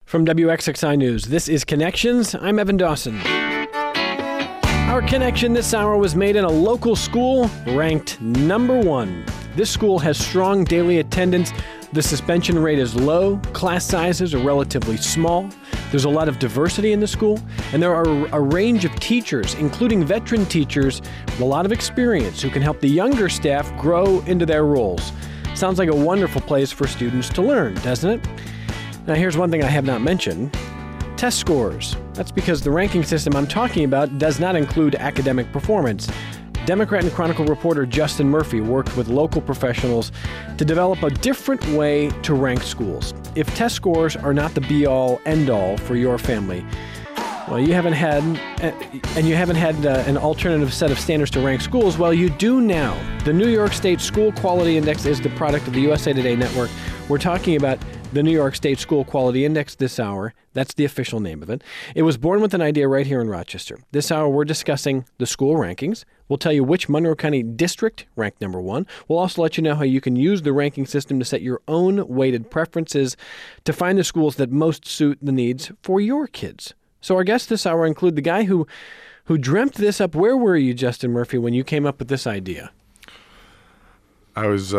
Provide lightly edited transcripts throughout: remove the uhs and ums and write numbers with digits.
From WXXI News, this is Connections. I'm Evan Dawson. Our connection this hour was made in a local school ranked number 1. This school has strong daily attendance. The suspension rate is low. Class sizes are relatively small. There's a lot of diversity in the school, and there are a range of teachers, including veteran teachers with a lot of experience who can help the younger staff grow into their roles. Sounds like a wonderful place for students to learn, doesn't it? Now, here's one thing I have not mentioned. Test scores. That's because the ranking system I'm talking about does not include academic performance. Democrat and Chronicle reporter Justin Murphy worked with local professionals to develop a different way to rank schools. If test scores are not the be-all, end-all for your family, well, you haven't had an alternative set of standards to rank schools. Well, you do now. The New York State School Quality Index is the product of the USA Today Network. We're talking about the New York State School Quality Index this hour. That's the official name of it. It was born with an idea right here in Rochester. This hour, we're discussing the school rankings. We'll tell you which Monroe County district ranked number 1. We'll also let you know how you can use the ranking system to set your own weighted preferences to find the schools that most suit the needs for your kids. So our guests this hour include the guy who dreamt this up. Where were you, Justin Murphy, when you came up with this idea? I was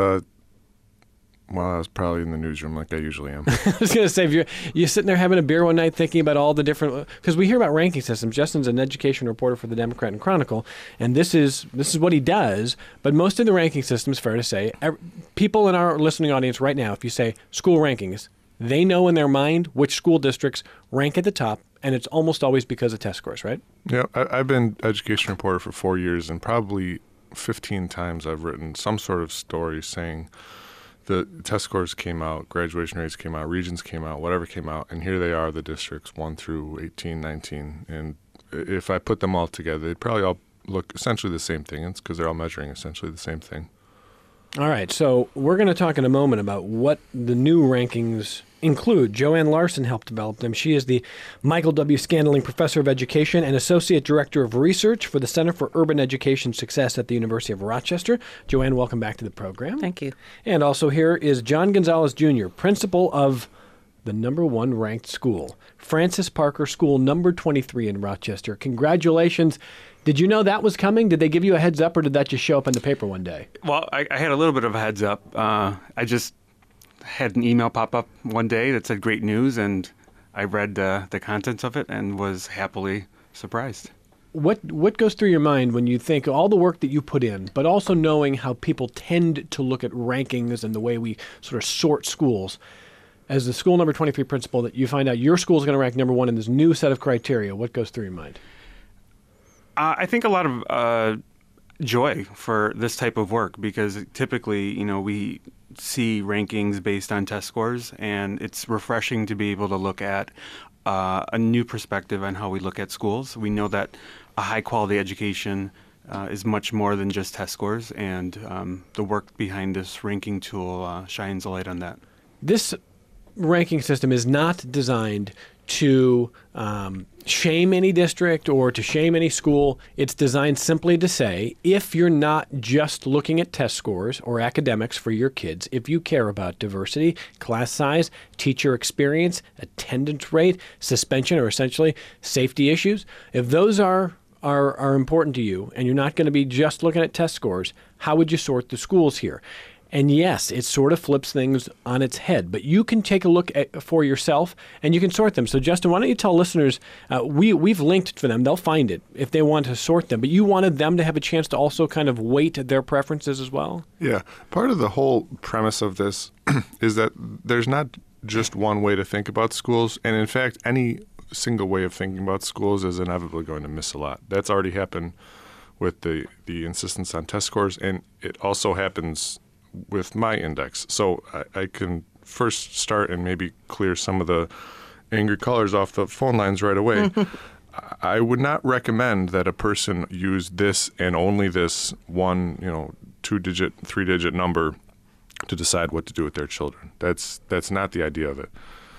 probably in the newsroom like I usually am. I was going to say, if you're sitting there having a beer one night thinking about all the different, because we hear about ranking systems. Justin's an education reporter for the Democrat and Chronicle, and this is what he does. But most of the ranking systems, fair to say, people in our listening audience right now, if you say school rankings, they know in their mind which school districts rank at the top, and it's almost always because of test scores, right? Yeah, I've been education reporter for 4 years, and probably 15 times I've written some sort of story saying the test scores came out, graduation rates came out, regions came out, whatever came out, and here they are, the districts 1 through 18, 19. And if I put them all together, they'd probably all look essentially the same thing. It's because they're all measuring essentially the same thing. All right, so we're going to talk in a moment about what the new rankings include. Joanne Larson helped develop them. She is the Michael W. Scandling Professor of Education and Associate Director of Research for the Center for Urban Education Success at the University of Rochester. Joanne, welcome back to the program. Thank you. And also here is John Gonzalez, Jr., principal of the number 1 ranked school, Francis Parker School, number 23 in Rochester. Congratulations. Did you know that was coming? Did they give you a heads up, or did that just show up in the paper one day? Well, I had a little bit of a heads up. I just had an email pop up one day that said great news, and I read the contents of it and was happily surprised. What goes through your mind when you think all the work that you put in, but also knowing how people tend to look at rankings and the way we sort of sort schools? As the school number 23 principal, that you find out your school is going to rank number 1 in this new set of criteria, what goes through your mind? I think a lot of joy for this type of work, because typically, we see rankings based on test scores, and it's refreshing to be able to look at a new perspective on how we look at schools. We know that a high-quality education is much more than just test scores, and the work behind this ranking tool shines a light on that. This ranking system is not designed to shame any district or to shame any school. It's designed simply to say, if you're not just looking at test scores or academics for your kids, if you care about diversity, class size, teacher experience, attendance rate, suspension, or essentially safety issues, if those are important to you and you're not going to be just looking at test scores, how would you sort the schools here? And yes, it sort of flips things on its head, but you can take a look at for yourself and you can sort them. So Justin, why don't you tell listeners, we've linked for them, they'll find it if they want to sort them, but you wanted them to have a chance to also kind of weight their preferences as well? Yeah. Part of the whole premise of this is that there's not just one way to think about schools, and in fact, any single way of thinking about schools is inevitably going to miss a lot. That's already happened with the insistence on test scores, and it also happens with my index. So I can first start and maybe clear some of the angry callers off the phone lines right away. I would not recommend that a person use this and only this one, 2-digit, 3-digit number to decide what to do with their children. That's not the idea of it.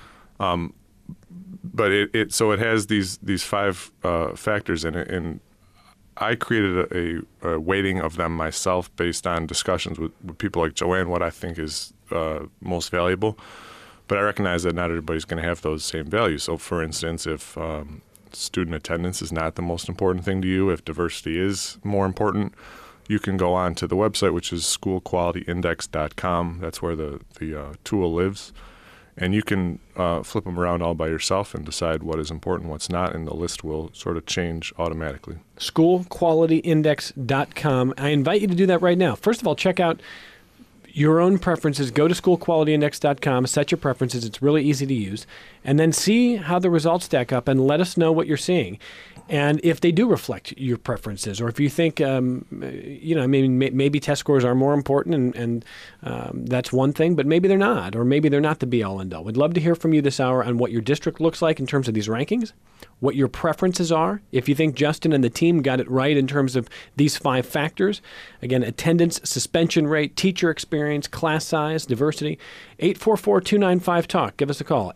But it has these 5 factors in it, and I created a weighting of them myself based on discussions with people like Joanne, what I think is most valuable. But I recognize that not everybody's going to have those same values. So, for instance, if student attendance is not the most important thing to you, if diversity is more important, you can go on to the website, which is schoolqualityindex.com. That's where the tool lives. And you can flip them around all by yourself and decide what is important, what's not, and the list will sort of change automatically. Schoolqualityindex.com. I invite you to do that right now. First of all, check out your own preferences. Go to schoolqualityindex.com, set your preferences. It's really easy to use. And then see how the results stack up and let us know what you're seeing. And if they do reflect your preferences, or if you think, maybe test scores are more important and that's one thing, but maybe they're not, or maybe they're not the be-all, end-all. We'd love to hear from you this hour on what your district looks like in terms of these rankings, what your preferences are. If you think Justin and the team got it right in terms of these 5 factors, again, attendance, suspension rate, teacher experience, class size, diversity, 844-295-TALK. Give us a call,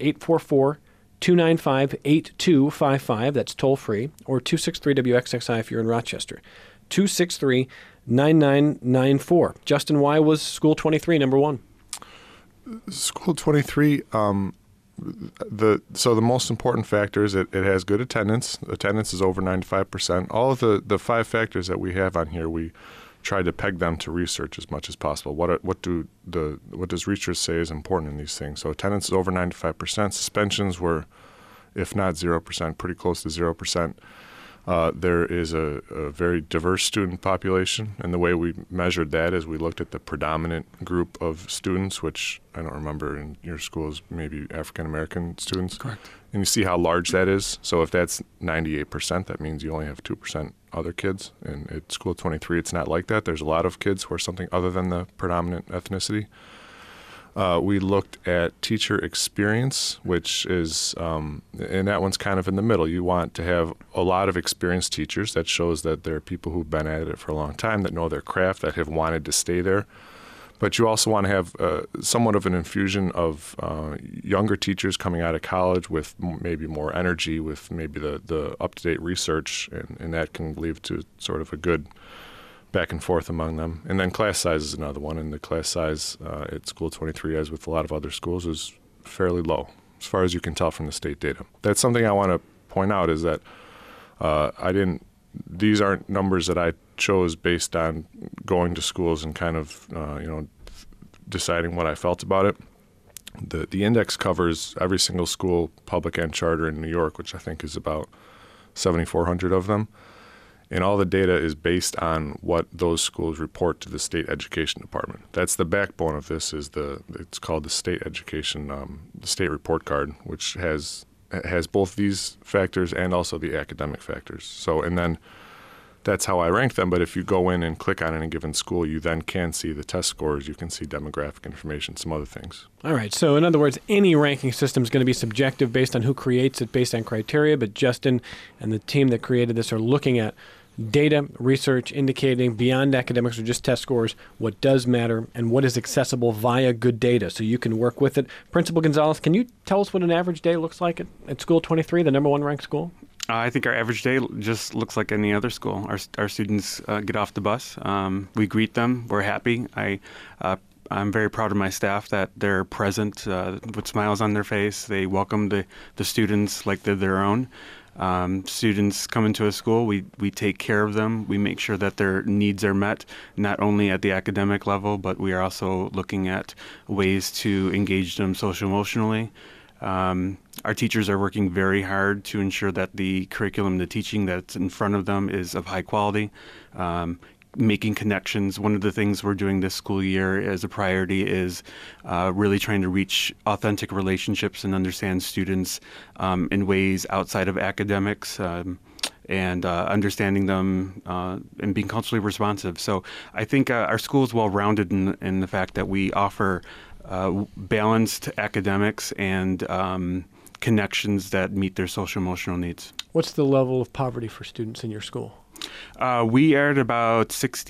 844-295-8255. That's toll free, or 263-WXXI if you're in Rochester. 263-9994. Justin, why was School 23 number 1? School 23, the most important factor is it has good attendance. Attendance is over 95%. All of the 5 factors that we have on here, we try to peg them to research as much as possible. What does research say is important in these things? So attendance is over 95%. Suspensions were, if not 0%, pretty close to 0%. There is a very diverse student population, and the way we measured that is we looked at the predominant group of students, which I don't remember in your schools, maybe African-American students. Correct. And you see how large that is. So if that's 98%, that means you only have 2% other kids. And at School 23, it's not like that. There's a lot of kids who are something other than the predominant ethnicity. We looked at teacher experience, which is, and that one's kind of in the middle. You want to have a lot of experienced teachers. That shows that there are people who've been at it for a long time, that know their craft, that have wanted to stay there. But you also want to have somewhat of an infusion of younger teachers coming out of college with maybe more energy, with maybe the up-to-date research, and that can lead to sort of a good back and forth among them. And then class size is another one, and the class size at School 23, as with a lot of other schools, is fairly low, as far as you can tell from the state data. That's something I want to point out, is that these aren't numbers that I chose based on going to schools and kind of, deciding what I felt about it. The index covers every single school, public and charter, in New York, which I think is about 7,400 of them. And all the data is based on what those schools report to the state education department. That's the backbone of this. It's called the state education, the state report card, which has both these factors and also the academic factors. So, and then that's how I rank them. But if you go in and click on any given school, you then can see the test scores, you can see demographic information, some other things. All right. So in other words, any ranking system is going to be subjective based on who creates it, based on criteria. But Justin and the team that created this are looking at data, research indicating beyond academics or just test scores, what does matter and what is accessible via good data, so you can work with it. Principal Gonzalez, can you tell us what an average day looks like at School 23, the number 1 ranked school? I think our average day just looks like any other school. Our students get off the bus. We greet them. We're happy. I'm very proud of my staff that they're present with smiles on their face. They welcome the students like they're their own. Students come into a school, we take care of them. We make sure that their needs are met, not only at the academic level, but we are also looking at ways to engage them social-emotionally. Our teachers are working very hard to ensure that the curriculum, the teaching that's in front of them is of high quality. Making connections. One of the things we're doing this school year as a priority is really trying to reach authentic relationships and understand students in ways outside of academics and understanding them and being culturally responsive. So I think our school is well-rounded in the fact that we offer balanced academics and connections that meet their social-emotional needs. What's the level of poverty for students in your school? We are at about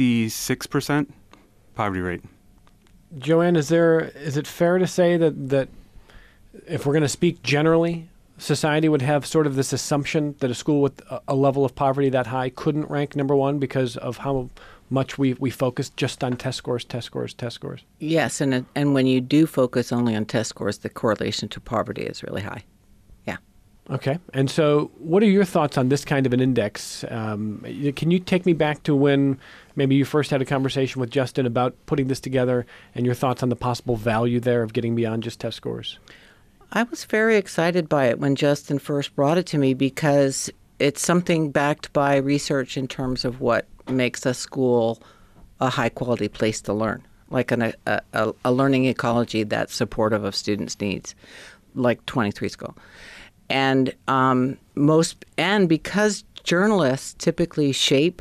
66% poverty rate. Joanne, is it fair to say that if we're going to speak generally, society would have sort of this assumption that a school with a level of poverty that high couldn't rank number 1 because of how much we focus just on test scores, test scores, test scores? Yes, and when you do focus only on test scores, the correlation to poverty is really high. Yeah. Okay. And so what are your thoughts on this kind of an index? Can you take me back to when maybe you first had a conversation with Justin about putting this together and your thoughts on the possible value there of getting beyond just test scores? I was very excited by it when Justin first brought it to me because it's something backed by research in terms of what makes a school a high-quality place to learn, like a learning ecology that's supportive of students' needs, like 23 School. And because journalists typically shape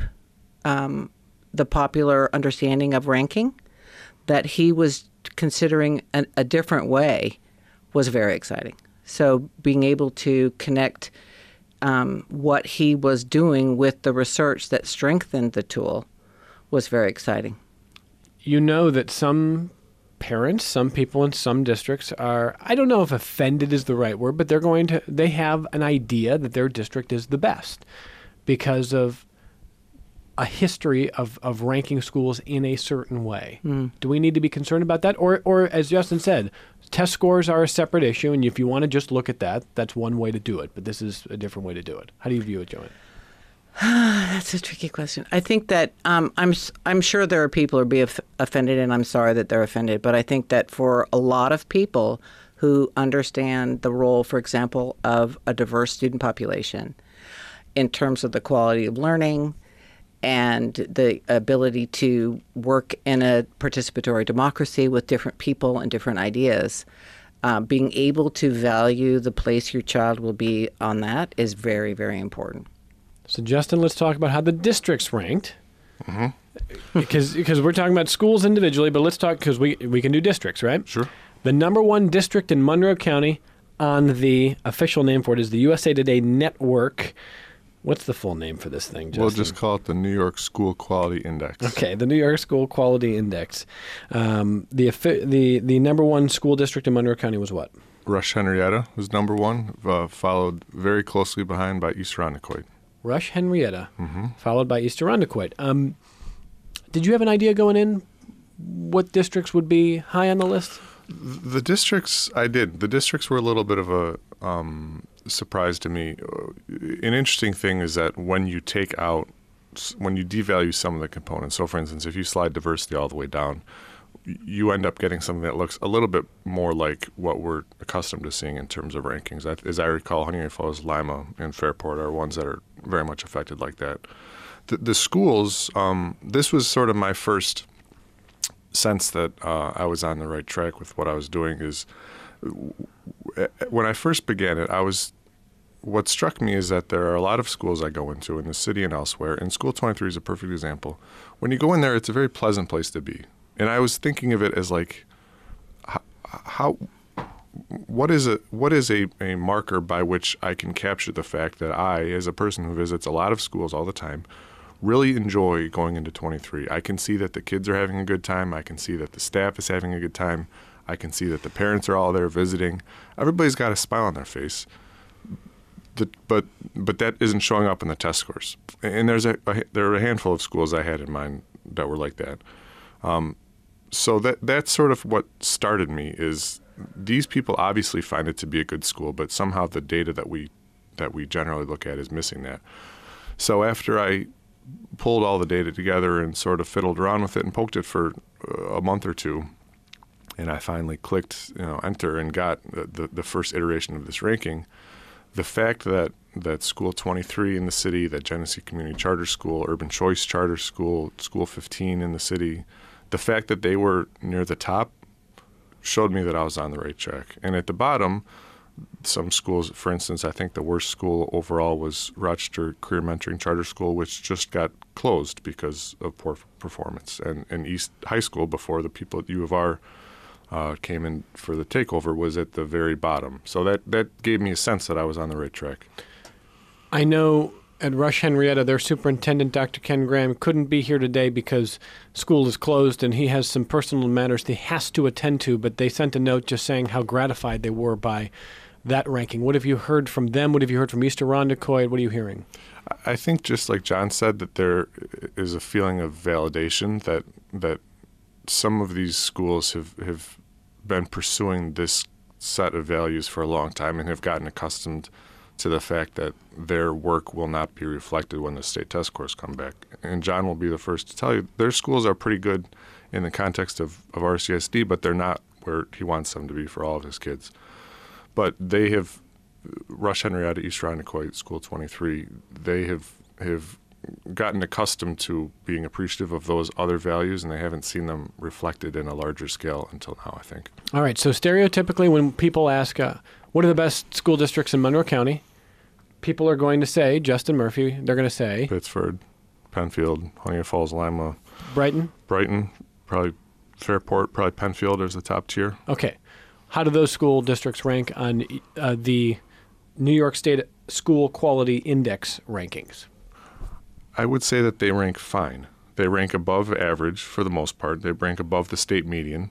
the popular understanding of ranking, that he was considering a different way was very exciting. So being able to connect what he was doing with the research that strengthened the tool was very exciting. You know that some parents, some people in some districts are, I don't know if offended is the right word, but they have an idea that their district is the best because of a history of ranking schools in a certain way. Do we need to be concerned about that? Or as Justin said, test scores are a separate issue, and if you want to just look at that, that's one way to do it, but this is a different way to do it. How do you view it, Joanne? That's a tricky question. I think that I'm sure there are people who be offended, and I'm sorry that they're offended, but I think that for a lot of people who understand the role, for example, of a diverse student population in terms of the quality of learning and the ability to work in a participatory democracy with different people and different ideas, being able to value the place your child will be on that is very, very important. So, Justin, let's talk about how the district's ranked. Because we're talking about schools individually, but let's talk, because we can do districts, right? Sure. The number one district in Monroe County on the official name for it is the USA Today Network. What's the full name for this thing, Justin? We'll just call it the New York School Quality Index. Okay, the New York School Quality Index. The number one school district in Monroe County was what? Rush Henrietta was number one, followed very closely behind by East Irondequoit. Rush Henrietta, followed by East Irondequoit. Did you have an idea going in what districts would be high on the list? The districts, I did. The districts were a little bit of a surprise to me. An interesting thing is that when you devalue some of the components, so for instance, if you slide diversity all the way down, you end up getting something that looks a little bit more like what we're accustomed to seeing in terms of rankings. As I recall, Huntington Falls, Lima, and Fairport are ones that are very much affected like that. The schools, this was sort of my first sense that I was on the right track with what I was doing. Is when I first began it, what struck me is that there are a lot of schools I go into in the city and elsewhere, and School 23 is a perfect example. When you go in there, it's a very pleasant place to be. And I was thinking of it as like, what is a marker by which I can capture the fact that I, as a person who visits a lot of schools all the time, really enjoy going into 23. I can see that the kids are having a good time. I can see that the staff is having a good time. I can see that the parents are all there visiting. Everybody's got a smile on their face. But that isn't showing up in the test scores. And there are a handful of schools I had in mind that were like that. So that's sort of what started me. Is these people obviously find it to be a good school, but somehow the data that we generally look at is missing that. So after I pulled all the data together and sort of fiddled around with it and poked it for a month or two, and I finally clicked enter and got the first iteration of this ranking. The fact that School 23 in the city, that Genesee Community Charter School, Urban Choice Charter School, School 15 in the city, the fact that they were near the top showed me that I was on the right track. And at the bottom, some schools, for instance, I think the worst school overall was Rochester Career Mentoring Charter School, which just got closed because of poor performance. And East High School, before the people at U of R came in for the takeover, was at the very bottom. So that gave me a sense that I was on the right track. I know at Rush Henrietta, their superintendent, Dr. Ken Graham, couldn't be here today because school is closed and he has some personal matters he has to attend to, but they sent a note just saying how gratified they were by that ranking? What have you heard from them? What have you heard from East Irondequoit? What are you hearing? I think just like John said, that there is a feeling of validation that some of these schools have been pursuing this set of values for a long time and have gotten accustomed to the fact that their work will not be reflected when the state test scores come back. And John will be the first to tell you, their schools are pretty good in the context of RCSD, but they're not where he wants them to be for all of his kids. But they have, Rush Henrietta, East Irondequoit, School 23, they have gotten accustomed to being appreciative of those other values, and they haven't seen them reflected in a larger scale until now, I think. All right, so stereotypically when people ask, what are the best school districts in Monroe County, people are going to say, Justin Murphy, they're going to say... Pittsford, Penfield, Honea Falls, Lima. Brighton, probably Fairport, probably Penfield is the top tier. Okay. How do those school districts rank on the New York State School Quality Index rankings? I would say that they rank fine. They rank above average for the most part. They rank above the state median.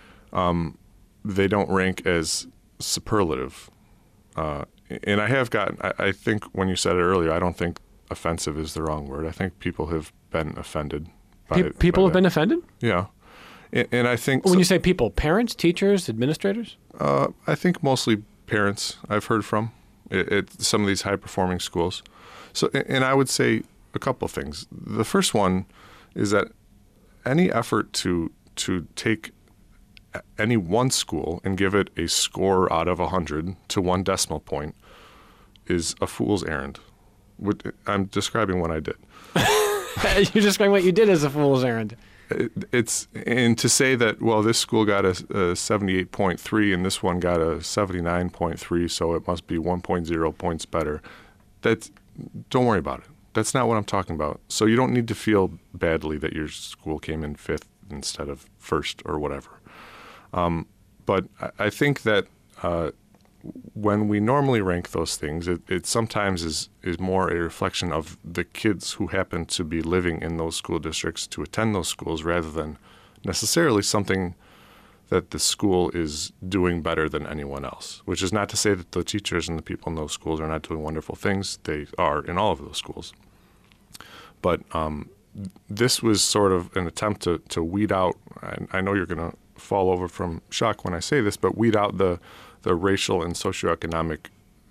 They don't rank as superlative. And I think when you said it earlier, I don't think offensive is the wrong word. I think people have been offended. People have been offended? Yeah. And I think... When you say people, parents, teachers, administrators? I think mostly parents I've heard from at some of these high-performing schools. So, and I would say a couple of things. The first one is that any effort to take any one school and give it a score out of 100 to one decimal point is a fool's errand. I'm describing what I did. You're describing what you did as a fool's errand. And to say that, well, this school got a 78.3 and this one got a 79.3, so it must be 1.0 points better. Don't worry about it. That's not what I'm talking about. So you don't need to feel badly that your school came in fifth instead of first or whatever. But I think that when we normally rank those things, it sometimes is more a reflection of the kids who happen to be living in those school districts to attend those schools rather than necessarily something that the school is doing better than anyone else, which is not to say that the teachers and the people in those schools are not doing wonderful things. They are in all of those schools. But this was sort of an attempt to weed out, I know you're going to fall over from shock when I say this, but weed out the racial and socioeconomic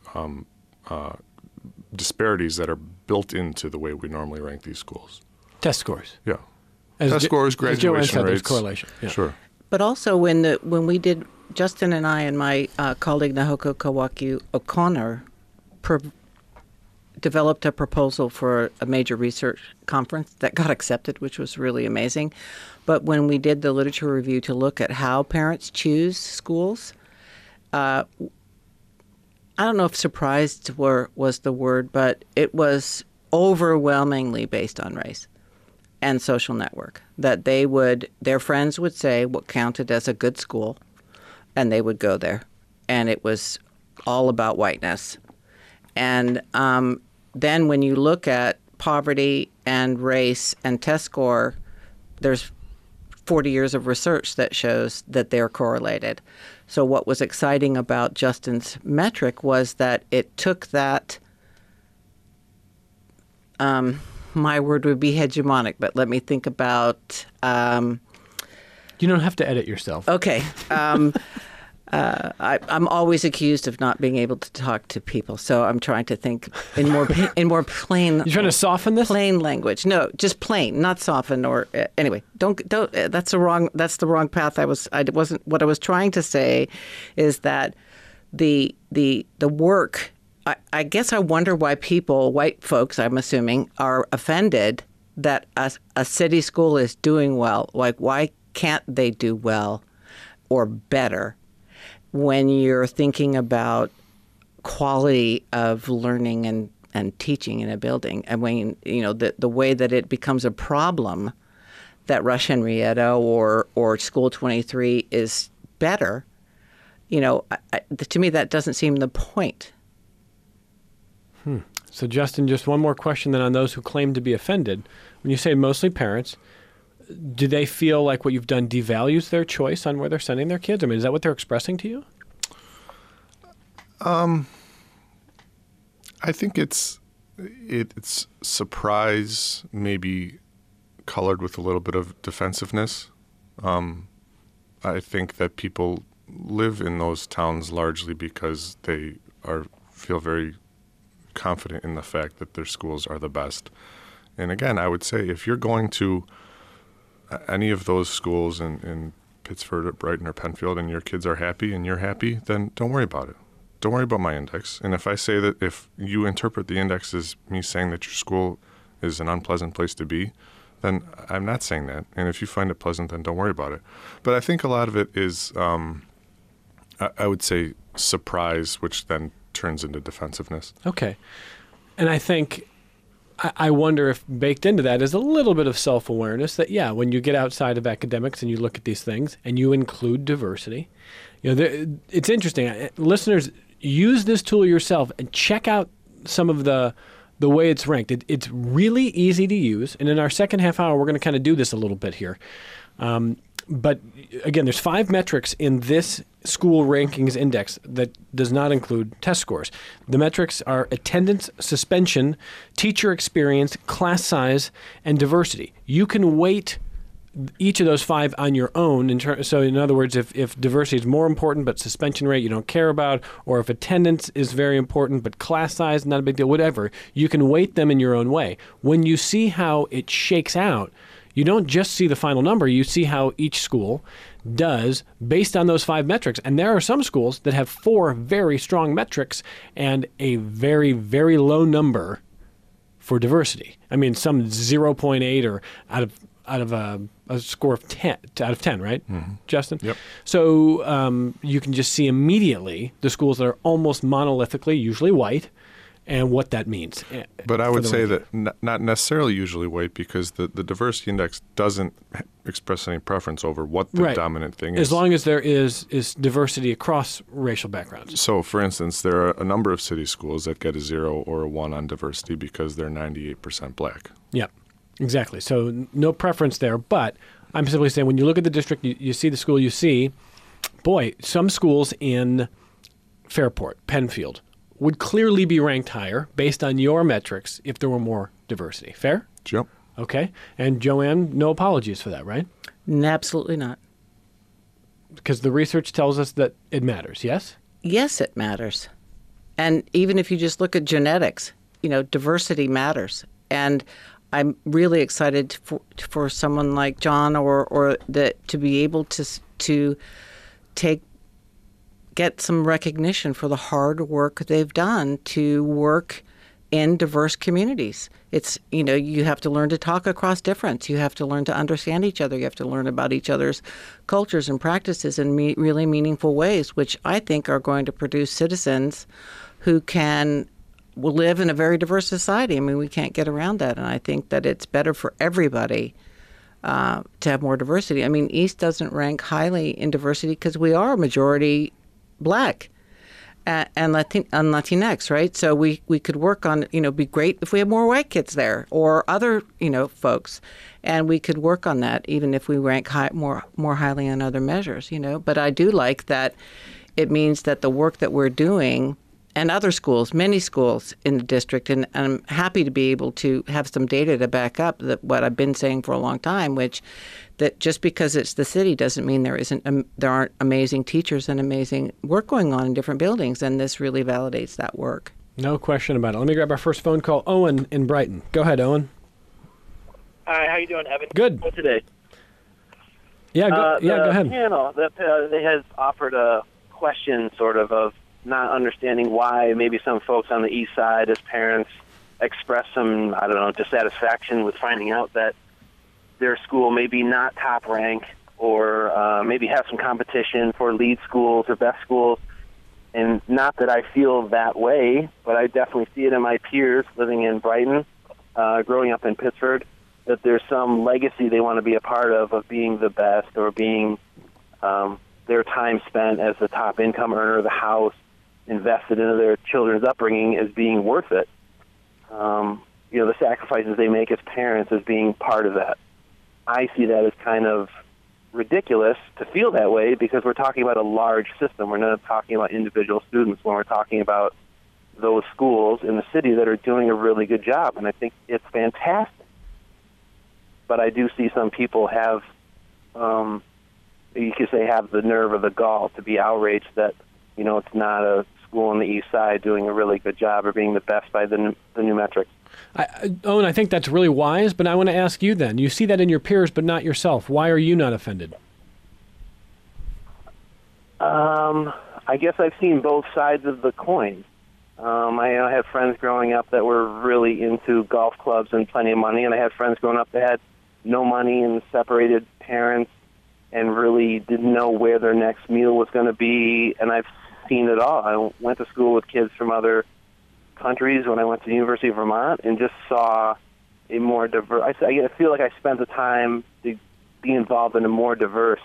disparities that are built into the way we normally rank these schools. Test scores. Yeah. Test scores, graduation rates. There's correlation. Yeah. Sure. But also when we did, Justin and I and my colleague Nahoko Kawaki O'Connor developed a proposal for a major research conference that got accepted, which was really amazing. But when we did the literature review to look at how parents choose schools, I don't know if surprised was the word, but it was overwhelmingly based on race and social network. That their friends would say what counted as a good school, and they would go there. And it was all about whiteness. And then when you look at poverty and race and test score, there's 40 years of research that shows that they're correlated. So what was exciting about Justin's metric was that it took that, my word would be hegemonic, but let me think about... You don't have to edit yourself. Okay. I'm always accused of not being able to talk to people, so I'm trying to think in more plain. You're trying to soften this? Plain language. No, just plain, not soften. Or anyway, don't. That's the wrong path. I wasn't. What I was trying to say is that the work. I guess I wonder why people, white folks, I'm assuming, are offended that a city school is doing well. Like, why can't they do well or better? When you're thinking about quality of learning and teaching in a building, and when the way that it becomes a problem that Rush Henrietta or School 23 is better, to me that doesn't seem the point. So Justin, just one more question then on those who claim to be offended. When you say mostly parents, do they feel like what you've done devalues their choice on where they're sending their kids? I mean, is that what they're expressing to you? I think it's surprise, maybe colored with a little bit of defensiveness. I think that people live in those towns largely because they feel very confident in the fact that their schools are the best. And again, I would say if you're going to any of those schools in Pittsford or Brighton or Penfield and your kids are happy and you're happy, then don't worry about it. Don't worry about my index. And if I say that if you interpret the index as me saying that your school is an unpleasant place to be, then I'm not saying that. And if you find it pleasant, then don't worry about it. But I think a lot of it is, I would say, surprise, which then turns into defensiveness. Okay. And I think, I wonder if baked into that is a little bit of self-awareness that, yeah, when you get outside of academics and you look at these things and you include diversity, it's interesting. Listeners, use this tool yourself and check out some of the way it's ranked. It's really easy to use. And in our second half hour, we're going to kind of do this a little bit here. But again, there's 5 metrics in this school rankings index that does not include test scores. The metrics are attendance, suspension, teacher experience, class size, and diversity. You can weight each of those 5 on your own. So in other words, if diversity is more important but suspension rate you don't care about, or if attendance is very important but class size not a big deal, whatever, you can weight them in your own way. When you see how it shakes out, you don't just see the final number, you see how each school does based on those 5 metrics. And there are some schools that have 4 very strong metrics and a very, very low number for diversity. I mean, some 0.8 or out of a score of 10 out of 10, right, Justin? Yep. So you can just see immediately the schools that are almost monolithically, usually white, and what that means. But I would say that not necessarily usually white, because the diversity index doesn't express any preference over what the dominant thing is. As long as there is diversity across racial backgrounds. So, for instance, there are a number of city schools that get a 0 or a 1 on diversity because they're 98% black. Yeah, exactly. So no preference there. But I'm simply saying when you look at the district, you see the school, you see, boy, some schools in Fairport, Penfield, would clearly be ranked higher based on your metrics if there were more diversity. Fair? Yep. Okay. And Joanne, no apologies for that, right? Absolutely not. Because the research tells us that it matters, yes? Yes, it matters. And even if you just look at genetics, diversity matters. And I'm really excited for someone like John or that to be able to get some recognition for the hard work they've done to work in diverse communities. It's, you have to learn to talk across difference. You have to learn to understand each other. You have to learn about each other's cultures and practices in really meaningful ways, which I think are going to produce citizens who will live in a very diverse society. I mean, we can't get around that. And I think that it's better for everybody to have more diversity. I mean, East doesn't rank highly in diversity because we are a majority Black and Latinx, right? So we could work on, be great if we have more white kids there or other, folks. And we could work on that even if we rank more highly on other measures, But I do like that it means that the work that we're doing and other schools, many schools in the district, and I'm happy to be able to have some data to back up what I've been saying for a long time, which that just because it's the city doesn't mean there aren't amazing teachers and amazing work going on in different buildings, and this really validates that work. No question about it. Let me grab our first phone call. Owen in Brighton. Go ahead, Owen. Hi, how you doing, Evan? Good. Today. Yeah, go ahead. The panel they has offered a question sort of not understanding why maybe some folks on the east side as parents express some, dissatisfaction with finding out that their school maybe not top rank or maybe have some competition for lead schools or best schools. And not that I feel that way, but I definitely see it in my peers living in Brighton, growing up in Pittsford, that there's some legacy they want to be a part of being the best or being their time spent as the top income earner of the house invested into their children's upbringing as being worth it. The sacrifices they make as parents as being part of that. I see that as kind of ridiculous to feel that way because we're talking about a large system. We're not talking about individual students when we're talking about those schools in the city that are doing a really good job, and I think it's fantastic. But I do see some people have, you could say, have the nerve or the gall to be outraged that, it's not a school on the east side doing a really good job or being the best by the new metrics. Owen, I think that's really wise, but I want to ask you then. You see that in your peers, but not yourself. Why are you not offended? I guess I've seen both sides of the coin. I had friends growing up that were really into golf clubs and plenty of money, and I had friends growing up that had no money and separated parents and really didn't know where their next meal was going to be, and I've seen it all. I went to school with kids from other countries when I went to the University of Vermont and just saw a more diverse, I feel like I spent the time to be involved in a more diverse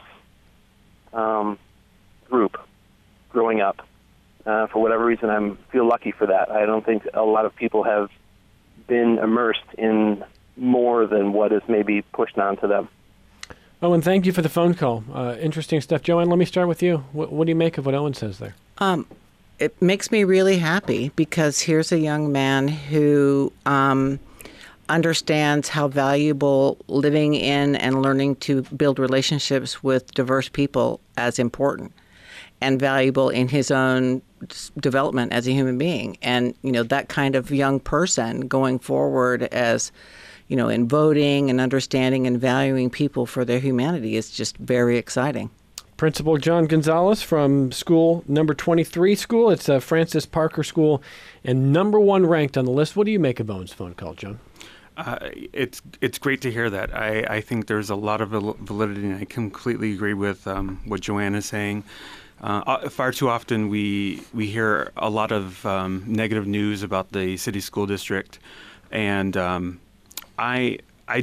group growing up. For whatever reason, I feel lucky for that. I don't think a lot of people have been immersed in more than what is maybe pushed onto them. Owen, thank you for the phone call. Interesting stuff. Joanne, let me start with you. What do you make of what Owen says there? It makes me really happy because here's a young man who understands how valuable living in and learning to build relationships with diverse people is important and valuable in his own development as a human being. And, that kind of young person going forward as, in voting and understanding and valuing people for their humanity is just very exciting. Principal John Gonzalez from school number 23 school. It's a Francis Parker School and number 1 ranked on the list. What do you make of Owen's phone call, John? It's great to hear that. I think there's a lot of validity, and I completely agree with what Joanne is saying. Far too often we hear a lot of negative news about the city school district, and I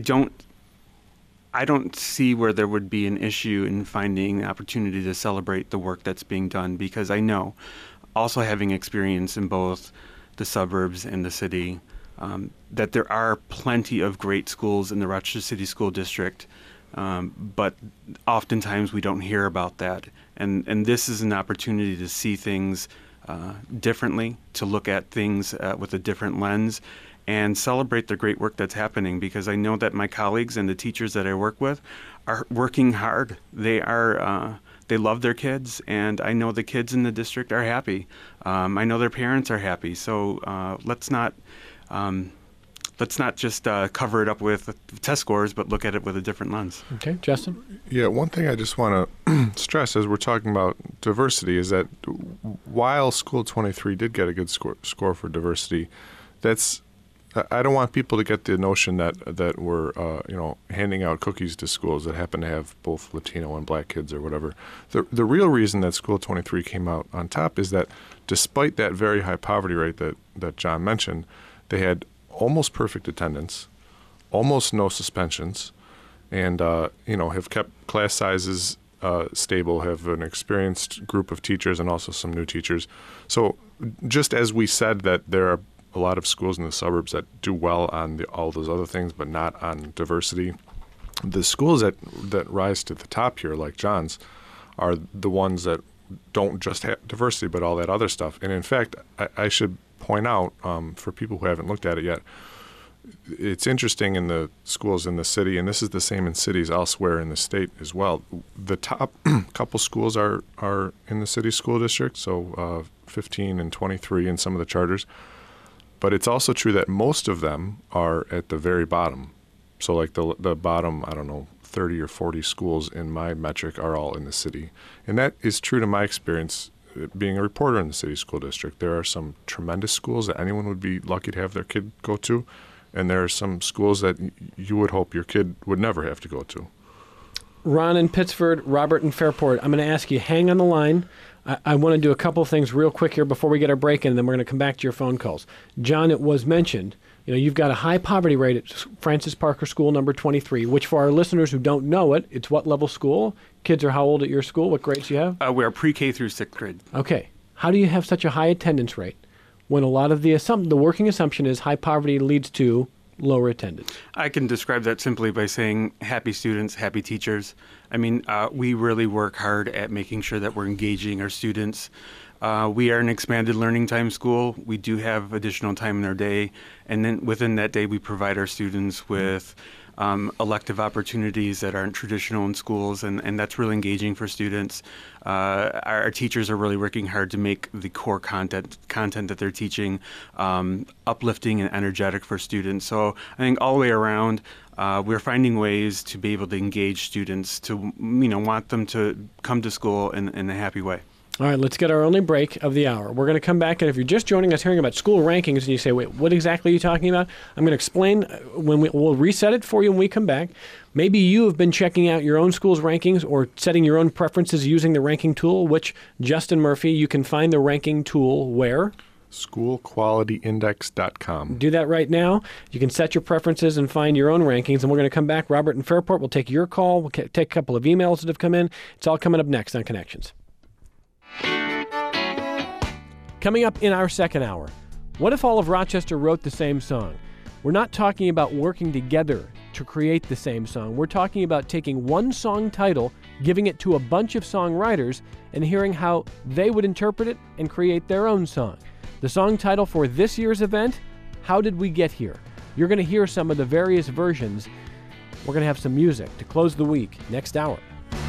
don't see where there would be an issue in finding the opportunity to celebrate the work that's being done, because I know, also having experience in both the suburbs and the city, that there are plenty of great schools in the Rochester City School District, but oftentimes we don't hear about that. And this is an opportunity to see things differently, to look at things with a different lens, and celebrate the great work that's happening, because I know that my colleagues and the teachers that I work with are working hard. They love their kids, and I know the kids in the district are happy. I know their parents are happy. So let's not just cover it up with test scores, but look at it with a different lens. Okay, Justin? Yeah, one thing I just want to stress as we're talking about diversity is that while School 23 did get a good score for diversity, I don't want people to get the notion that we're handing out cookies to schools that happen to have both Latino and Black kids or whatever. The real reason that School 23 came out on top is that despite that very high poverty rate that John mentioned, they had almost perfect attendance, almost no suspensions, and have kept class sizes stable, have an experienced group of teachers and also some new teachers. So just as we said that there are a lot of schools in the suburbs that do well on all those other things, but not on diversity, the schools that rise to the top here, like John's, are the ones that don't just have diversity, but all that other stuff. And in fact, I should point out, for people who haven't looked at it yet, it's interesting in the schools in the city, and this is the same in cities elsewhere in the state as well. The top couple schools are in the city school district, so 15 and 23 in some of the charters. But it's also true that most of them are at the very bottom. So like the bottom, 30 or 40 schools in my metric are all in the city. And that is true to my experience being a reporter in the city school district. There are some tremendous schools that anyone would be lucky to have their kid go to. And there are some schools that you would hope your kid would never have to go to. Ron in Pittsford, Robert in Fairport. I'm going to ask you, hang on the line. I want to do a couple of things real quick here before we get our break in, and then we're going to come back to your phone calls. John, it was mentioned, you've got a high poverty rate at Francis Parker School number 23, which for our listeners who don't know it, it's what level school? Kids are how old at your school? What grades do you have? We are pre-K through 6th grade. Okay. How do you have such a high attendance rate when a lot of the working assumption is high poverty leads to lower attendance? I can describe that simply by saying happy students, happy teachers. I mean, we really work hard at making sure that we're engaging our students. We are an expanded learning time school. We do have additional time in our day, and then within that day, we provide our students with elective opportunities that aren't traditional in schools, and that's really engaging for students. Our teachers are really working hard to make the core content that they're teaching uplifting and energetic for students. So I think all the way around, we're finding ways to be able to engage students, to want them to come to school in a happy way. All right, let's get our only break of the hour. We're going to come back, and if you're just joining us hearing about school rankings and you say, wait, what exactly are you talking about? I'm going to explain when we'll reset it for you when we come back. Maybe you have been checking out your own school's rankings or setting your own preferences using the ranking tool, which, Justin Murphy, you can find the ranking tool where? Schoolqualityindex.com. Do that right now. You can set your preferences and find your own rankings, and we're going to come back. Robert in Fairport will take your call. We'll take a couple of emails that have come in. It's all coming up next on Connections. Coming up in our second hour, what if all of Rochester wrote the same song? We're not talking about working together to create the same song. We're talking about taking one song title, giving it to a bunch of songwriters, and hearing how they would interpret it and create their own song. The song title for this year's event, How Did We Get Here? You're going to hear some of the various versions. We're going to have some music to close the week next hour.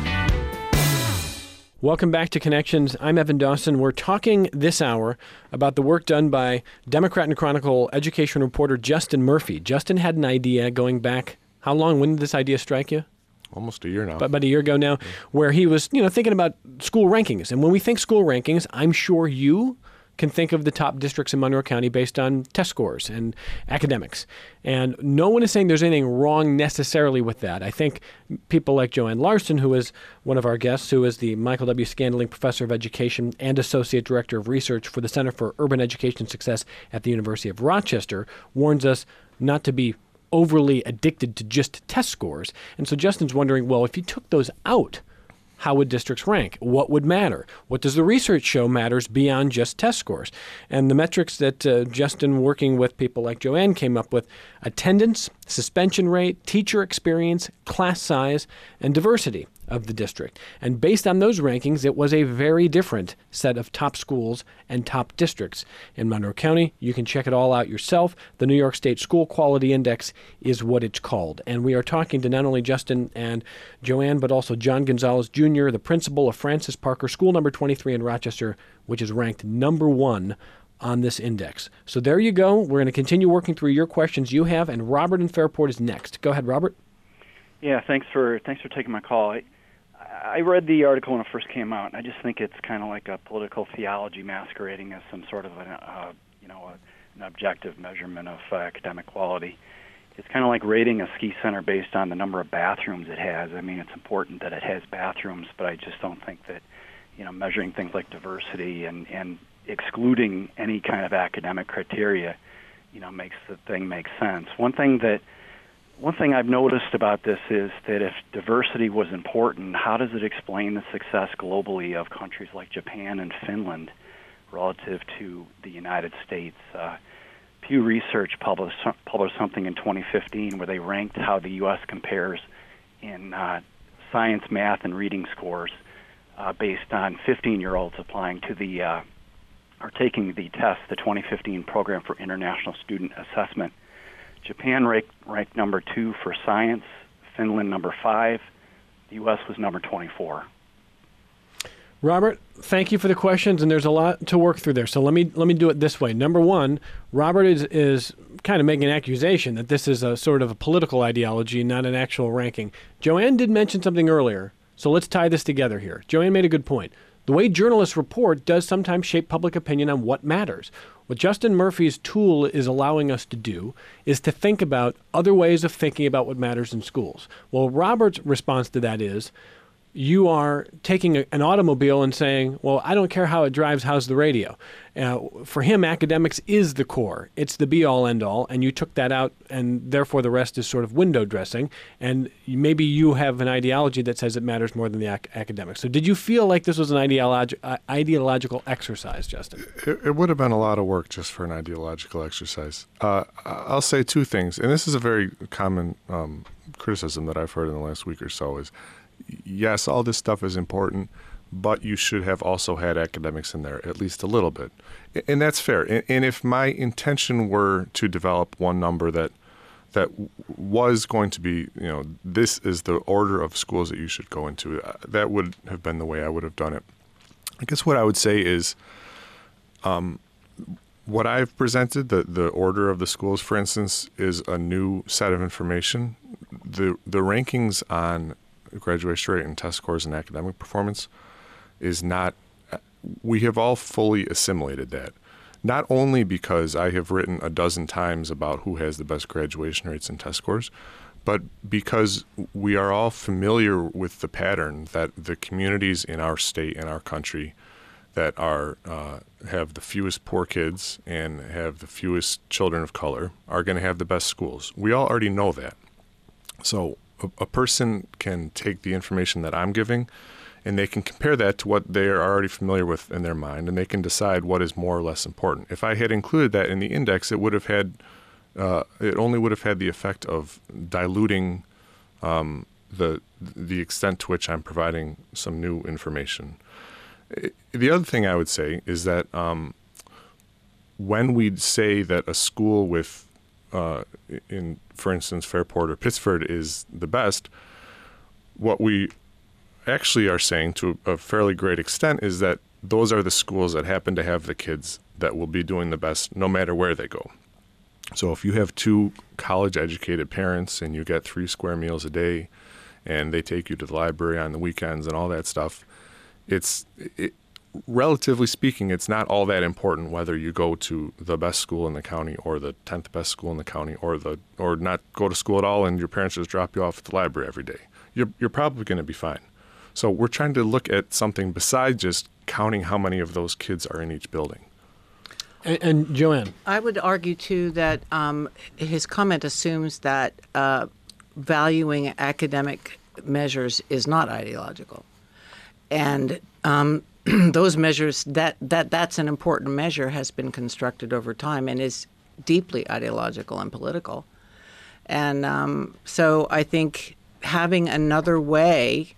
Welcome back to Connections. I'm Evan Dawson. We're talking this hour about the work done by Democrat and Chronicle education reporter Justin Murphy. Justin had an idea going back, how long? When did this idea strike you? Almost a year now. About a year ago now, where he was, thinking about school rankings. And when we think school rankings, I'm sure you can think of the top districts in Monroe County based on test scores and academics. And no one is saying there's anything wrong necessarily with that. I think people like Joanne Larson, who is one of our guests, who is the Michael W. Scandling Professor of Education and Associate Director of Research for the Center for Urban Education Success at the University of Rochester, warns us not to be overly addicted to just test scores. And so Justin's wondering, well, if you took those out, how would districts rank? What would matter? What does the research show matters beyond just test scores? And the metrics that Justin, working with people like Joanne, came up with: attendance, suspension rate, teacher experience, class size, and diversity of the district. And based on those rankings, it was a very different set of top schools and top districts in Monroe County. You can check it all out yourself. The New York State School Quality Index is what it's called. And we are talking to not only Justin and Joanne, but also John Gonzalez Jr., the principal of Francis Parker School number 23 in Rochester, which is ranked number 1 on this index. So there you go. We're going to continue working through your questions you have, and Robert in Fairport is next. Go ahead, Robert. Yeah, thanks for taking my call. I read the article when it first came out, and I just think it's kind of like a political theology masquerading as some sort of an objective measurement of academic quality. It's kind of like rating a ski center based on the number of bathrooms it has. I mean, it's important that it has bathrooms, but I just don't think that, measuring things like diversity and excluding any kind of academic criteria, makes the thing make sense. One thing I've noticed about this is that if diversity was important, how does it explain the success globally of countries like Japan and Finland relative to the United States? Pew Research published something in 2015 where they ranked how the U.S. compares in science, math, and reading scores based on 15-year-olds applying to or taking the test, the 2015 Program for International Student Assessment. Japan ranked number 2 for science, Finland number 5, the U.S. was number 24. Robert, thank you for the questions, and there's a lot to work through there. So let me do it this way. Number one, Robert is kind of making an accusation that this is a sort of a political ideology, not an actual ranking. Joanne did mention something earlier, so let's tie this together here. Joanne made a good point. The way journalists report does sometimes shape public opinion on what matters. What Justin Murphy's tool is allowing us to do is to think about other ways of thinking about what matters in schools. Well, Robert's response to that is, you are taking an automobile and saying, well, I don't care how it drives, how's the radio? For him, academics is the core. It's the be-all, end-all, and you took that out, and therefore the rest is sort of window dressing, and maybe you have an ideology that says it matters more than the academics. So did you feel like this was an ideological exercise, Justin? It would have been a lot of work just for an ideological exercise. I'll say two things, and this is a very common criticism that I've heard in the last week or so is, yes, all this stuff is important, but you should have also had academics in there at least a little bit. And that's fair. And if my intention were to develop one number that was going to be, this is the order of schools that you should go into, that would have been the way I would have done it. I guess what I would say is what I've presented, the order of the schools, for instance, is a new set of information. The rankings on graduation rate and test scores and academic performance is not, we have all fully assimilated that. Not only because I have written a dozen times about who has the best graduation rates and test scores, but because we are all familiar with the pattern that the communities in our state and our country that are have the fewest poor kids and have the fewest children of color are going to have the best schools. We all already know that. So a person can take the information that I'm giving and they can compare that to what they are already familiar with in their mind, and they can decide what is more or less important. If I had included that in the index, it would have had, it only would have had the effect of diluting the extent to which I'm providing some new information. The other thing I would say is that when we say that a school with for instance, Fairport or Pittsford is the best, what we actually are saying to a fairly great extent is that those are the schools that happen to have the kids that will be doing the best no matter where they go. So if you have two college-educated parents and you get 3 square meals a day and they take you to the library on the weekends and all that stuff, relatively speaking, it's not all that important whether you go to the best school in the county or the 10th best school in the county or not go to school at all and your parents just drop you off at the library every day. You're probably going to be fine. So we're trying to look at something besides just counting how many of those kids are in each building. And Joanne? I would argue, too, that his comment assumes that valuing academic measures is not ideological. And those measures, that's an important measure, has been constructed over time and is deeply ideological and political. And so I think having another way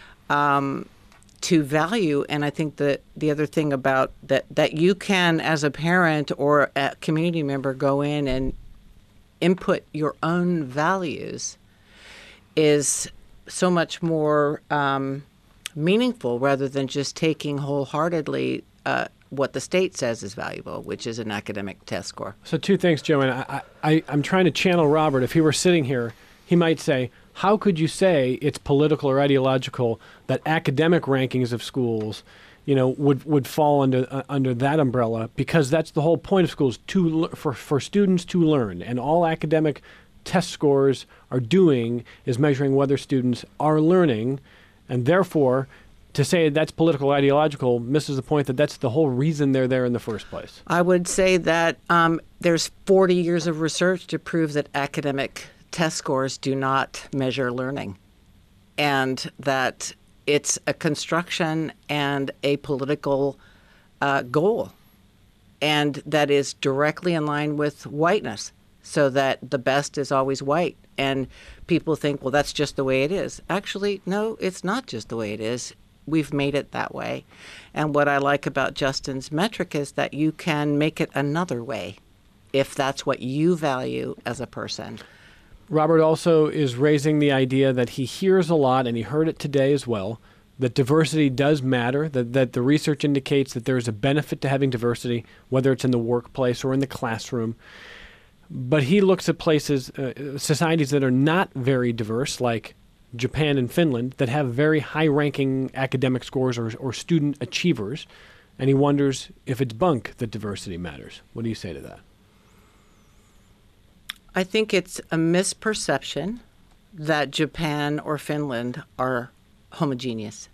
to value, and I think that the other thing about that you can, as a parent or a community member, go in and input your own values is so much more meaningful rather than just taking wholeheartedly what the state says is valuable, which is an academic test score. So 2 things, Joanne. I'm trying to channel Robert. If he were sitting here, he might say, how could you say it's political or ideological that academic rankings of schools, would fall under that umbrella? Because that's the whole point of schools, for students to learn. And all academic test scores are doing is measuring whether students are learning. And therefore, to say that's political or ideological misses the point that that's the whole reason they're there in the first place. I would say that there's 40 years of research to prove that academic test scores do not measure learning, and that it's a construction and a political goal, and that is directly in line with whiteness, so that the best is always white. And people think, well, that's just the way it is. Actually, no, it's not just the way it is. We've made it that way. And what I like about Justin's metric is that you can make it another way if that's what you value as a person. Robert also is raising the idea that he hears a lot, and he heard it today as well, that diversity does matter, that the research indicates that there is a benefit to having diversity, whether it's in the workplace or in the classroom. But he looks at places, societies that are not very diverse, like Japan and Finland, that have very high-ranking academic scores or student achievers, and he wonders if it's bunk that diversity matters. What do you say to that? I think it's a misperception that Japan or Finland are homogeneous.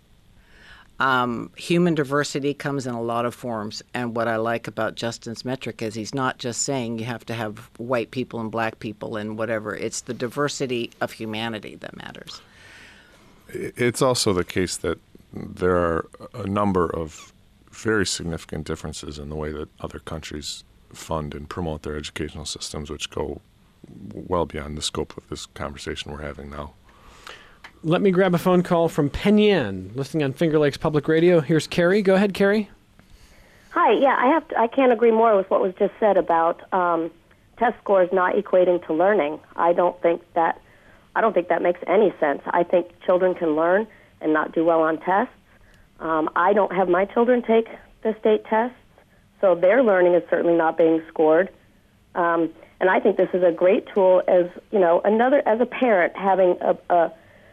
Human diversity comes in a lot of forms, and what I like about Justin's metric is he's not just saying you have to have white people and black people and whatever. It's the diversity of humanity that matters. It's also the case that there are a number of very significant differences in the way that other countries fund and promote their educational systems, which go well beyond the scope of this conversation we're having now. Let me grab a phone call from Penn listening on Finger Lakes Public Radio. Here's Carrie. Go ahead, Carrie. Hi. Yeah, I can't agree more with what was just said about test scores not equating to learning. I don't think that makes any sense. I think children can learn and not do well on tests. I don't have my children take the state tests, so their learning is certainly not being scored. And I think this is a great tool as a parent having a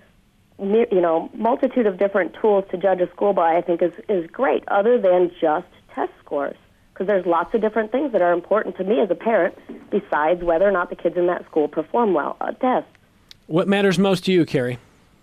multitude of different tools to judge a school by, I think is great, other than just test scores. Because there's lots of different things that are important to me as a parent besides whether or not the kids in that school perform well on tests. What matters most to you, Carrie?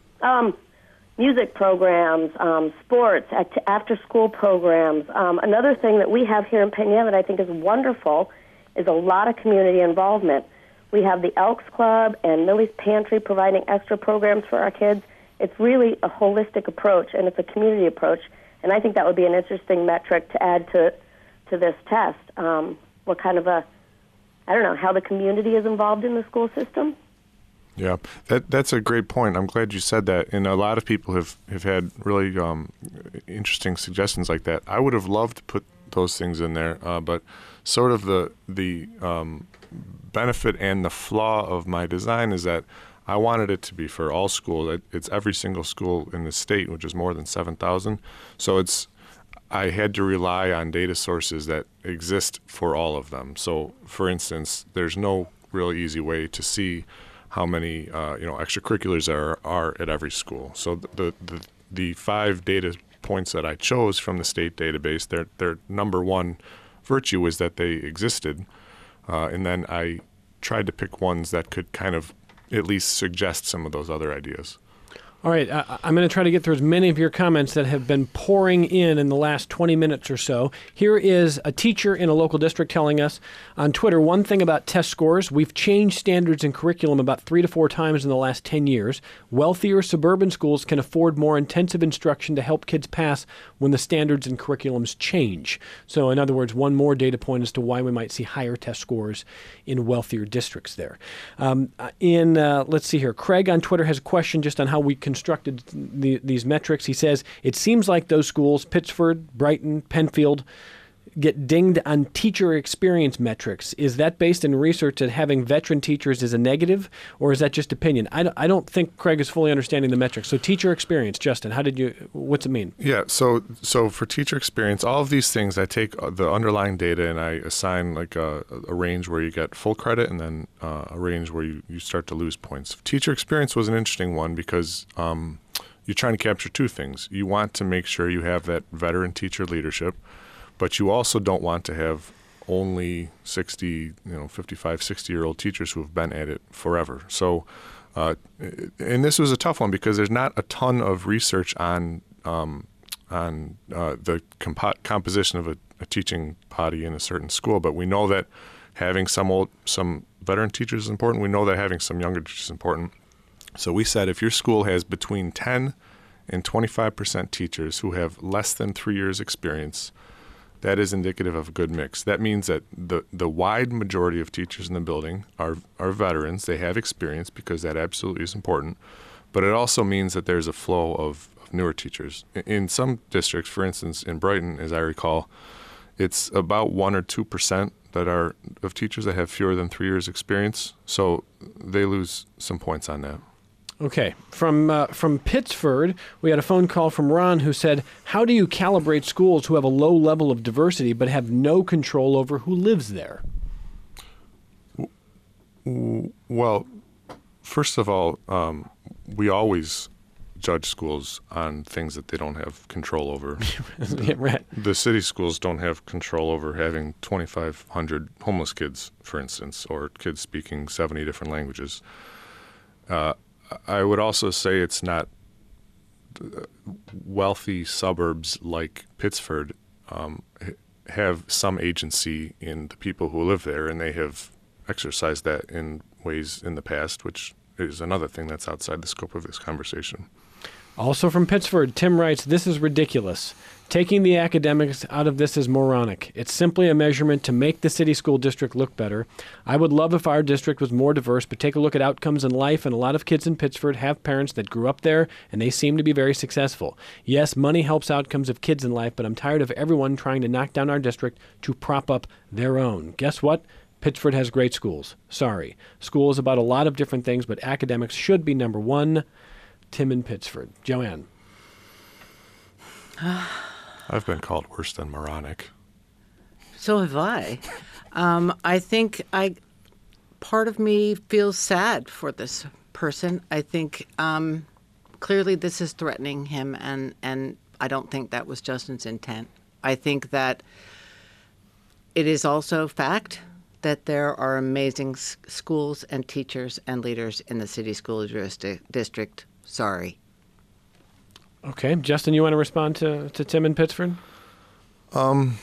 Music programs, sports, after-school programs. Another thing that we have here in Penn that I think is wonderful is a lot of community involvement. We have the Elks Club and Millie's Pantry providing extra programs for our kids. It's really a holistic approach, and it's a community approach, and I think that would be an interesting metric to add to this test. What kind of how the community is involved in the school system. Yeah, that's a great point. I'm glad you said that. And a lot of people have had really interesting suggestions like that. I would have loved to put those things in there, but sort of the benefit and the flaw of my design is that I wanted it to be for all schools. It's every single school in the state, which is more than 7,000. So I had to rely on data sources that exist for all of them. So, for instance, there's no real easy way to see how many extracurriculars are at every school. So the 5 data points that I chose from the state database, their number one virtue is that they existed, and then I tried to pick ones that could kind of at least suggest some of those other ideas. All right, I'm going to try to get through as many of your comments that have been pouring in the last 20 minutes or so. Here is a teacher in a local district telling us on Twitter one thing about test scores. We've changed standards and curriculum about 3 to 4 times in the last 10 years. Wealthier suburban schools can afford more intensive instruction to help kids pass when the standards and curriculums change. So in other words, one more data point as to why we might see higher test scores in wealthier districts there. Let's see here. Craig on Twitter has a question just on how we constructed these metrics. He says, it seems like those schools, Pittsford, Brighton, Penfield, get dinged on teacher experience metrics. Is that based in research that having veteran teachers is a negative, or is that just opinion? I don't think Craig is fully understanding the metrics. So teacher experience, Justin, what's it mean? Yeah, so for teacher experience, all of these things, I take the underlying data and I assign like a range where you get full credit and then a range where you start to lose points. Teacher experience was an interesting one because you're trying to capture 2 things. You want to make sure you have that veteran teacher leadership, but you also don't want to have only 55, 60-year-old teachers who have been at it forever. So, and this was a tough one because there's not a ton of research on the composition of a teaching body in a certain school, but we know that having some veteran teachers is important. We know that having some younger teachers is important. So we said if your school has between 10 and 25% teachers who have less than 3 years experience, that is indicative of a good mix. That means that the wide majority of teachers in the building are veterans. They have experience because that absolutely is important. But it also means that there's a flow of newer teachers. In some districts, for instance, in Brighton, as I recall, it's about 1 or 2% that are of teachers that have fewer than 3 years experience. So they lose some points on that. Okay. From Pittsford, we had a phone call from Ron who said, how do you calibrate schools who have a low level of diversity but have no control over who lives there? Well, first of all, we always judge schools on things that they don't have control over. Yeah, right. The city schools don't have control over having 2,500 homeless kids, for instance, or kids speaking 70 different languages. I would also say it's not wealthy suburbs like Pittsford have some agency in the people who live there, and they have exercised that in ways in the past, which is another thing that's outside the scope of this conversation. Also from Pittsford, Tim writes, "This is ridiculous. Taking the academics out of this is moronic. It's simply a measurement to make the city school district look better. I would love if our district was more diverse, but take a look at outcomes in life, and a lot of kids in Pittsford have parents that grew up there, and they seem to be very successful. Yes, money helps outcomes of kids in life, but I'm tired of everyone trying to knock down our district to prop up their own. Guess what? Pittsford has great schools. Sorry. School is about a lot of different things, but academics should be number one." Tim in Pittsford. Joanne. I've been called worse than moronic. So have I. I think part of me feels sad for this person. I think clearly this is threatening him, and I don't think that was Justin's intent. I think that it is also fact that there are amazing schools and teachers and leaders in the city school district. Sorry. Okay. Justin, you want to respond to Tim in Pittsford? I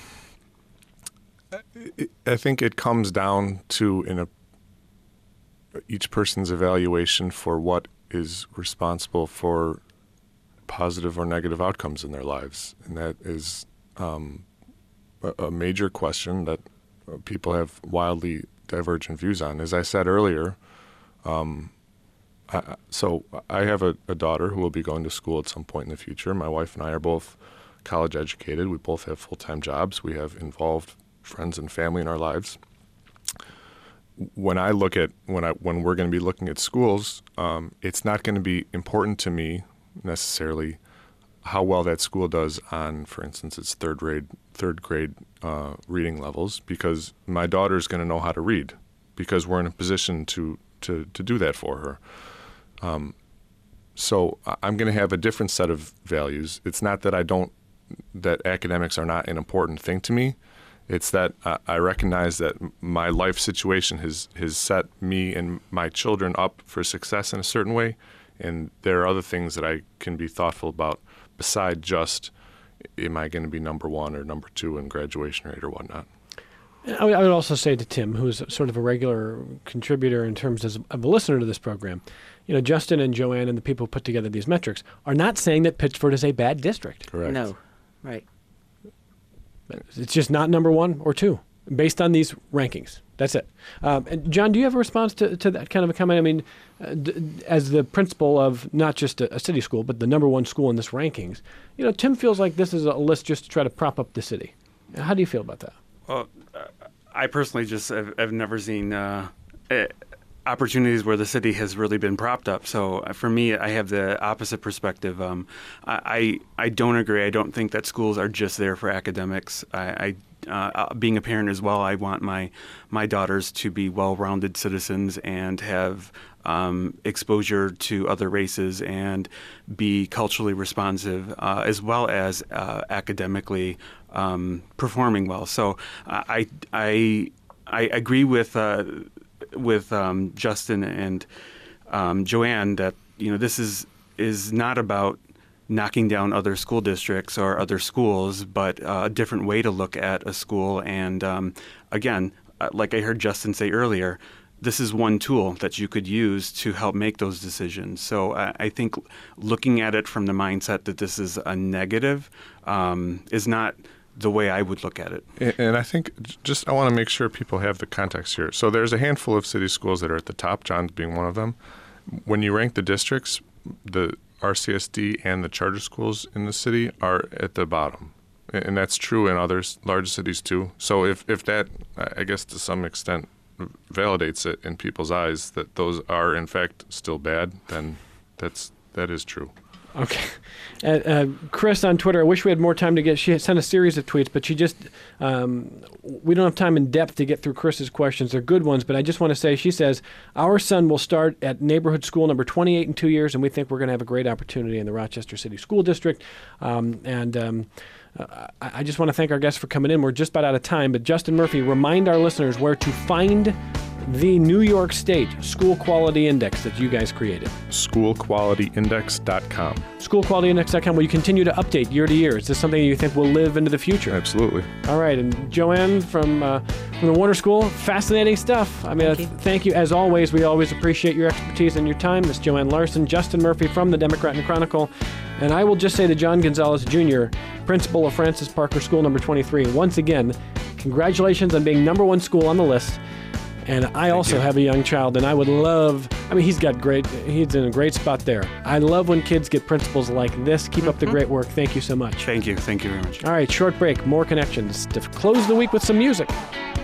think it comes down to each person's evaluation for what is responsible for positive or negative outcomes in their lives. And that is a major question that people have wildly divergent views on. As I said earlier, so I have a daughter who will be going to school at some point in the future. My wife and I are both college educated. We both have full-time jobs. We have involved friends and family in our lives. When I look at when we're going to be looking at schools, it's not going to be important to me necessarily how well that school does on, for instance, its third grade reading levels, because my daughter is going to know how to read because we're in a position to do that for her. So I'm going to have a different set of values. It's not that that academics are not an important thing to me. It's that I recognize that my life situation has set me and my children up for success in a certain way, and there are other things that I can be thoughtful about beside just, am I going to be number one or number two in graduation rate or whatnot. I would also say to Tim, who's sort of a regular contributor in terms of a listener to this program, Justin and Joanne and the people who put together these metrics are not saying that Pittsford is a bad district. Correct. No, right. It's just not number one or two based on these rankings. That's it. And John, do you have a response to that kind of a comment? I mean, as the principal of not just a city school, but the number one school in this rankings, Tim feels like this is a list just to try to prop up the city. How do you feel about that? Well, I personally just have never seen opportunities where the city has really been propped up. So for me, I have the opposite perspective. I don't agree. I don't think that schools are just there for academics. Being a parent as well, I want my daughters to be well-rounded citizens and have exposure to other races and be culturally responsive, as well as academically performing well. So I agree with Justin and Joanne that this is not about knocking down other school districts or other schools, but a different way to look at a school. And again, like I heard Justin say earlier, this is one tool that you could use to help make those decisions. So I think looking at it from the mindset that this is a negative is not the way I would look at it. And I think I want to make sure people have the context here. So there's a handful of city schools that are at the top, John's being one of them. When you rank the districts, the RCSD and the charter schools in the city are at the bottom. And that's true in other large cities too. So if that, I guess to some extent, validates it in people's eyes that those are in fact still bad, then that is true. Okay. Chris on Twitter, I wish we had more time she sent a series of tweets, but she just, we don't have time in depth to get through Chris's questions. They're good ones, but I just want to say, she says, our son will start at neighborhood school number 28 in 2 years, and we think we're going to have a great opportunity in the Rochester City School District. I just want to thank our guests for coming in. We're just about out of time, but Justin Murphy, remind our listeners where to find the New York State School Quality Index that you guys created? Schoolqualityindex.com. Schoolqualityindex.com. Will you continue to update year to year? Is this something you think will live into the future? Absolutely. All right. And Joanne from the Warner School, fascinating stuff. I mean, thank you. As always, we always appreciate your expertise and your time. Miss Joanne Larson, Justin Murphy from the Democrat and Chronicle. And I will just say to John Gonzalez Jr., principal of Francis Parker School number 23, once again, congratulations on being number one school on the list. And I also have a young child, and I would love, he's in a great spot there. I love when kids get principals like this. Keep up the great work. Thank you so much. Thank you. Thank you very much. All right, short break, more Connections to close the week with some music.